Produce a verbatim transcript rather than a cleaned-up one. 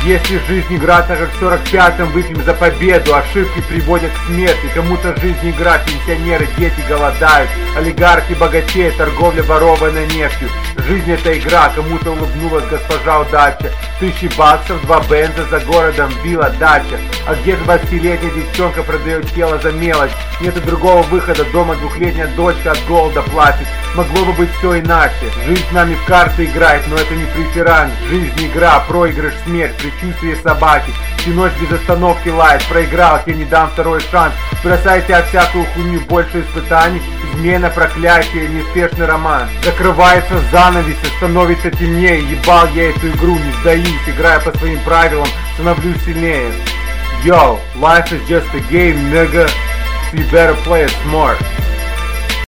Если жизнь игра, так как в сорок пятом выпьем за победу. Ошибки приводят к смерти. Кому-то жизнь игра, пенсионеры, дети голодают. Олигархи богатеют, торговля ворованной нефтью. Жизнь это игра, кому-то улыбнулась госпожа удача. Тысячи баксов, два бенза, за городом вилла, дача. А где двадцатилетняя девчонка продает тело за мелочь? Нету другого выхода, дома двухлетняя дочка от голода плачет. Могло бы быть все иначе. Жизнь с нами в карты играет, но это не преферанс. Жизнь игра, проигрыш, смерть, предчувствие собаки. Всю ночь без остановки лает, проиграл, я не дам второй шанс. Бросайте от всякую хуйню, больше испытаний. Измена, проклятие, неуспешный роман. Закрывается занавес, становится темнее. Ебал я эту игру, не сдаюсь. Играя по своим правилам, становлюсь сильнее. Yo, life is just a game, nigga. So you better play it smart.